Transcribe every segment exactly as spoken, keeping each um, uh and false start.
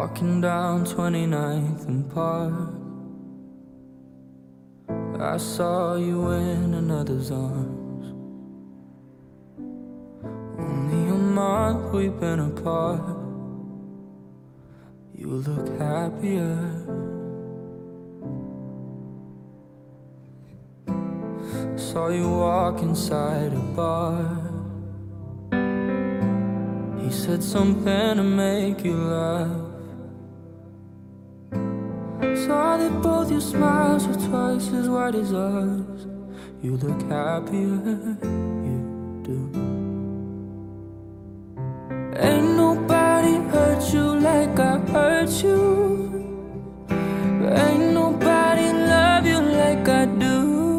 Walking down twenty-ninth and Park, I saw you in another's arms. Only a month we've been apart. You look happier. Saw you walk inside a bar. He said something to make you laugh. Saw that both your smiles were twice as wide as ours. You look happier, you do. Ain't nobody hurt you like I hurt you. Ain't nobody love you like I do.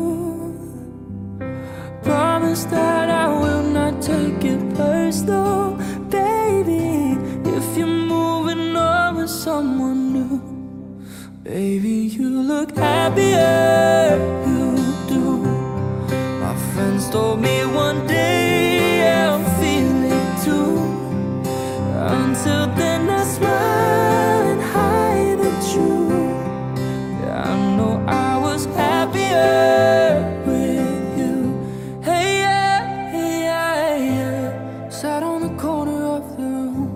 Promise that I will not take it personal, baby. If you're moving on with someone new, baby, you look happier, you do. My friends told me one day I'll feel it too. Until then I smile and hide the truth. Yeah, I know I was happier with you. Hey, yeah, hey, yeah, yeah. Sat on the corner of the room.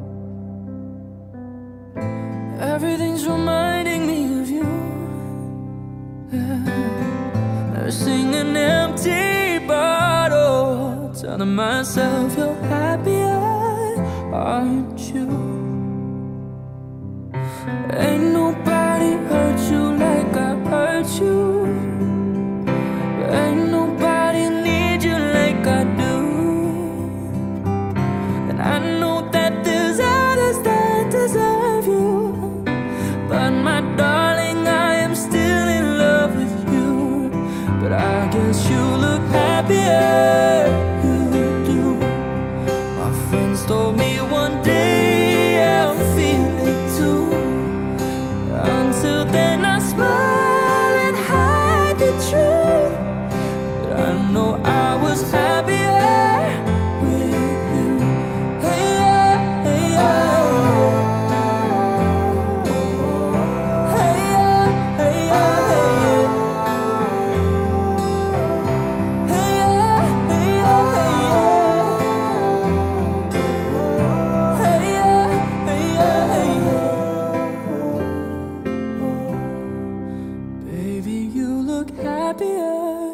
Everything's reminding me of you. Yeah. Nursing an empty bottle, telling myself you're happier, aren't you? Ain't nobody hurt you like I hurt you. Ain't nobody need you like I do. And I know that there's others that deserve you, but my darling, I am still in love with you. But I guess you look happier, you do. My friends told me one day I'll feel it too. Until then I smile and hide the truth. But I know I was happier with you. Hey, yeah, hey, yeah. Hey, yeah, hey, yeah, hey, yeah. Hey, yeah, hey, yeah, hey, yeah. Hey, yeah, hey, yeah, hey, yeah. Baby, you look happier.